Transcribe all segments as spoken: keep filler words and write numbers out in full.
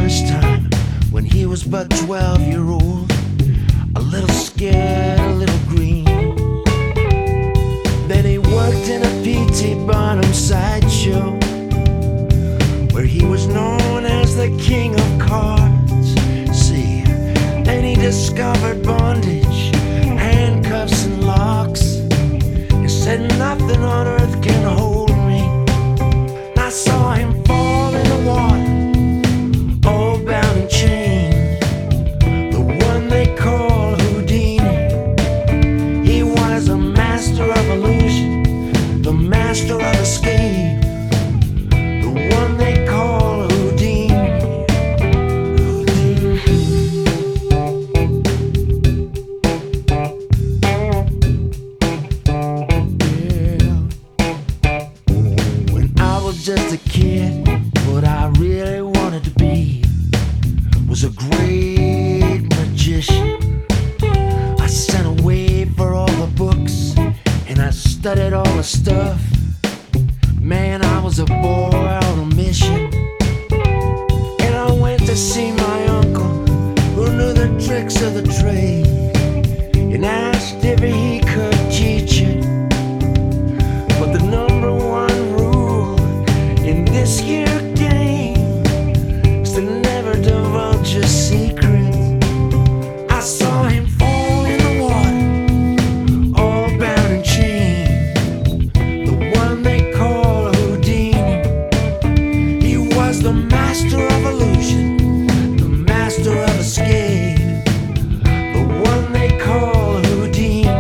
first time when he was but twelve year old, a little scared, a little green. Then he worked in a P T Barnum sideshow, where he was known as the king of cards. See, then he discovered bondage, handcuffs and locks. He said nothing on earth can hold me. And I saw him fall in the water, all bound and chained, the one they call Houdini. He was a master of illusion, the master of escape, the one they call Houdini. Just a kid, what I really wanted to be was a great magician. I sent away for all the books and I studied all the stuff. Man, I was a boy on a mission. And I went to see my uncle, who knew the tricks of the trade, and asked if he could teach it. But the number one in this here game is to never divulge your secret. I saw him fall in the water, all bound and chained, the one they call Houdini. He was the master of illusion, the master of escape, the one they call Houdini.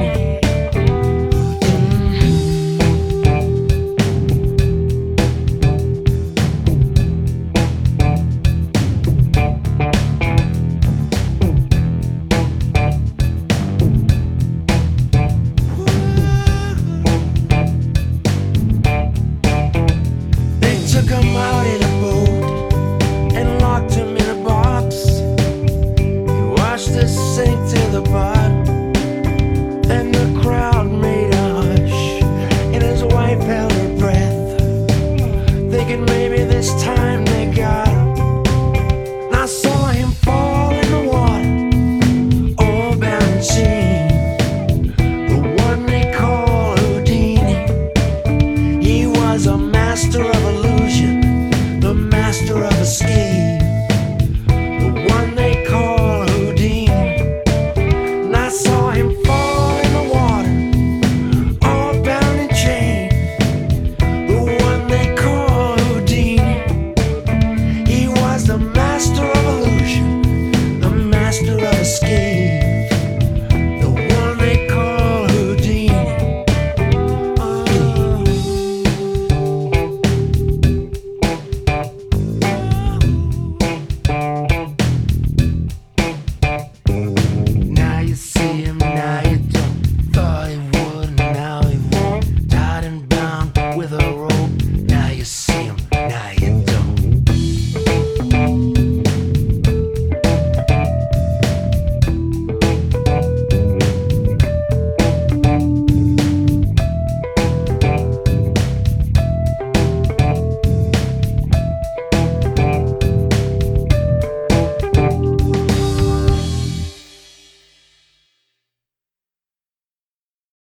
Took him out in a boat and locked him in a box. He washed the sink to the bottom. Then the crowd made a hush, and his wife held her breath, thinking maybe this time they got him. And I saw him fall in the water, all bound and chained, the one they call Houdini. He was a master of illusion, the master of escape, the one they call Houdini. And I saw him fall in the water, all bound and chained, the one they call Houdini. He was the master